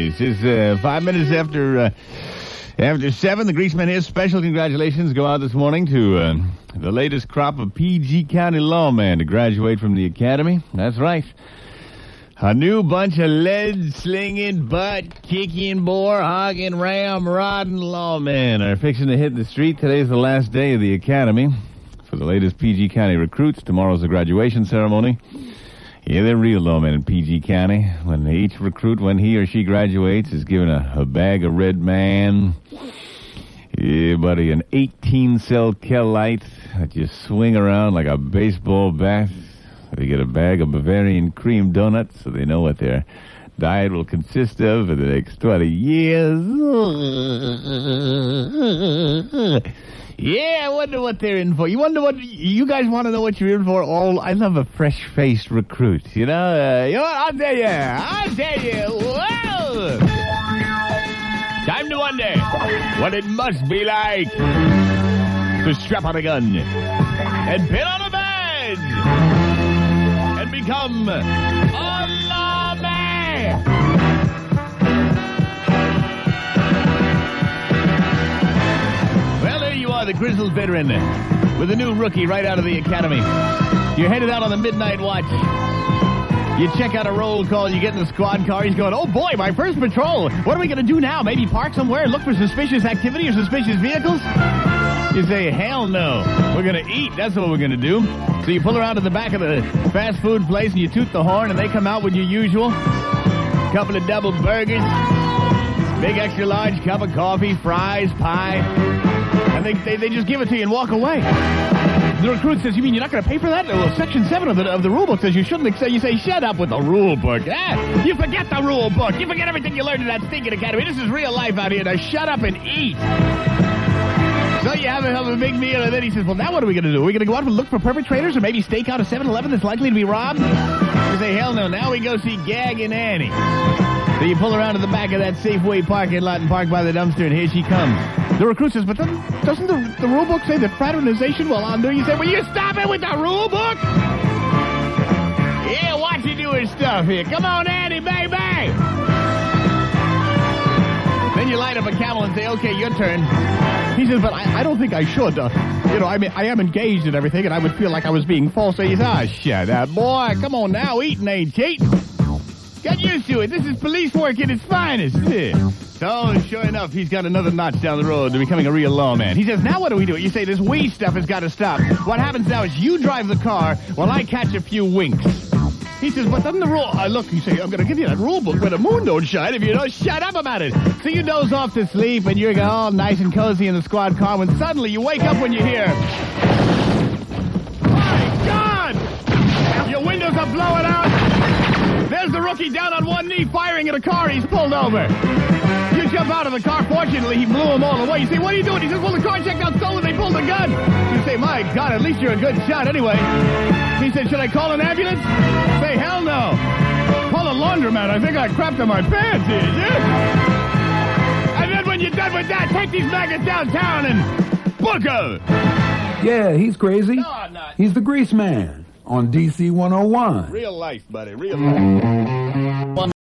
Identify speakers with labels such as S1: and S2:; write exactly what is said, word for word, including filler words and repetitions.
S1: news. It's uh, five minutes after uh, after seven. The Greaseman here. Special congratulations go out this morning to uh, the latest crop of P G County lawmen to graduate from the academy. That's right. A new bunch of lead-slinging, butt-kicking, bore-hogging, ram-rodding lawmen are fixing to hit the street. Today's the last day of the academy for the latest P G County recruits. Tomorrow's the graduation ceremony. Yeah, they're real lawmen in P G County. When each recruit, when he or she graduates, is given a, a bag of Red Man. Yeah, buddy, an eighteen-cell Kel-Lite that you swing around like a baseball bat. They get a bag of Bavarian cream donuts so they know what their diet will consist of for the next twenty years. Yeah, I wonder what they're in for. You wonder what, you guys want to know what you're in for? All, I love a fresh-faced recruit, you know? Uh, you know what, I'll tell you, I'll tell you, whoa! Time to wonder what it must be like to strap on a gun and pin on a badge and become a lawman! Well, there you are, the grizzled veteran with a new rookie right out of the academy. You're headed out on the midnight watch. You check out a roll call, you get in the squad car, he's going, oh boy, my first patrol. What are we going to do now? Maybe park somewhere, look for suspicious activity or suspicious vehicles? You say, hell no. We're going to eat. That's what we're going to do. So you pull around to the back of the fast food place and you toot the horn and they come out with your usual couple of double burgers, big extra large cup of coffee, fries, pie, and they, they, they just give it to you and walk away. The recruit says, you mean you're not going to pay for that? Well, Section seven of the, of the rule book says you shouldn't accept. You say, shut up with the rule book. Ah, you forget the rule book. You forget everything you learned in that stinking academy. This is real life out here. Now shut up and eat. So you have a, have a big meal, and then he says, well, now what are we going to do? Are we going to go out and look for perpetrators or maybe stake out a seven eleven that's likely to be robbed? You say, hell no. Now we go see Gag and Annie. So you pull around to the back of that Safeway parking lot and park by the dumpster, and here she comes. The recruit says, but doesn't, doesn't the, the rule book say that fraternization will undo? You say, will you stop it with the rule book? Yeah, watch you do his stuff here. Come on, Annie, baby! Then you light up a Camel and say, okay, your turn. He says, but I, I don't think I should. Uh, you know, I mean, I am engaged and everything, and I would feel like I was being false. So he says, ah, shut up, boy. Come on now, eating ain't cheating. Get used to it. This is police work at its finest. Yeah. So, sure enough, he's got another notch down the road to becoming a real lawman. He says, now what do we do? You say, this weed stuff has got to stop. What happens now is you drive the car while I catch a few winks. He says, but doesn't the rule... Uh, look, you say, I'm going to give you that rule book where the moon don't shine if you don't shut up about it. So you doze off to sleep, and you're all nice and cozy in the squad car when suddenly you wake up when you hear... My God! Your windows are blowing out. There's the rookie down on one knee firing at a car he's pulled over. You jump out of the car. Fortunately, he blew them all away. You say, what are you doing? He says, well, the car checked out stolen. They pulled the gun. You say, my God, at least you're a good shot anyway. He said, should I call an ambulance? Say, hell no. Call a laundromat. I think I crapped on my pants here, yeah? And then when you're done with that, take these maggots downtown and book her.
S2: Yeah, he's crazy.
S1: No, I'm not.
S2: He's the Greaseman on D C one oh one.
S1: Real life, buddy. Real life.